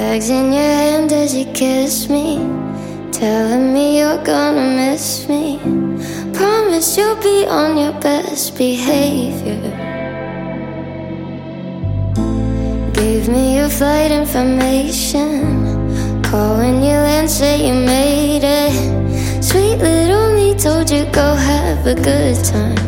Bags in your hand as you kiss me, telling me you're gonna miss me. Promise you'll be on your best behavior. Gave me your flight information, call when you land, say you made it. Sweet little me told you go have a good time.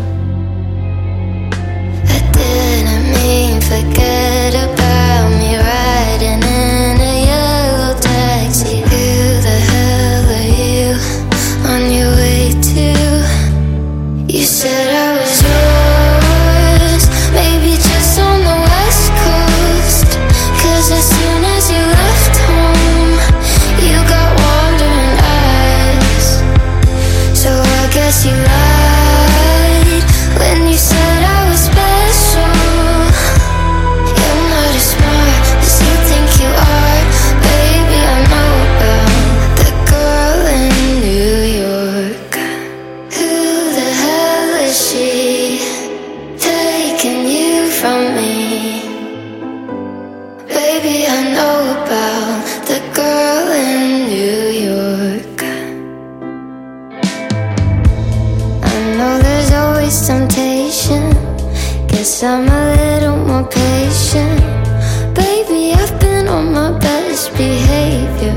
I didn't mean forget about me riding in a yellow taxi. Who the hell are you on your way to? You said I was yours, maybe just on the west coast. 'Cause as soon as you left home, you got wandering eyes. So I guess you lied when you said I was special. You're not as smart as you think you are. Baby, I know about the girl in New York. Who the hell is she, taking you from me? Baby, I know about the girl in New York. I know there's always temptation, guess I'm a little more patient. Baby, I've been on my best behavior.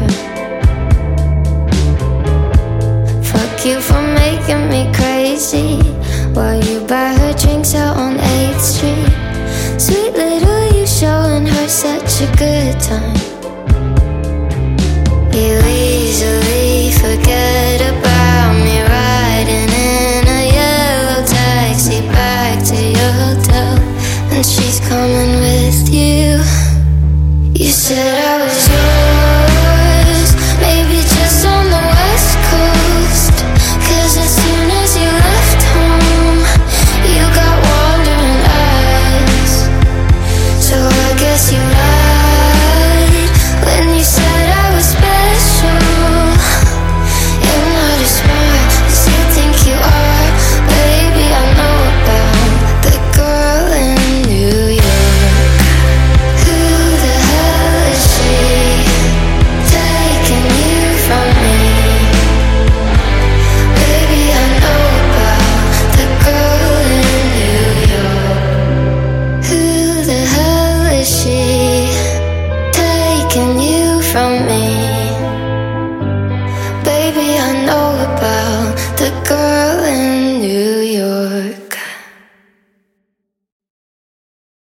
Fuck you for making me crazy while you buy her drinks out on 8th Street. Sweet little you showing her such a good time. You easily forget about me riding in a yellow taxi back to your hotel, and she's coming with you. You said I was yours, maybe just on the west coast. 'Cause as soon as you left home, you got wandering eyes. So I guess you lied when you said I was special. You're not as smart as you think you are. Baby, I know about the girl in New York. Who the hell is she, taking you from me? Baby, I know about the girl in New York. Who the hell is she, taking you from me?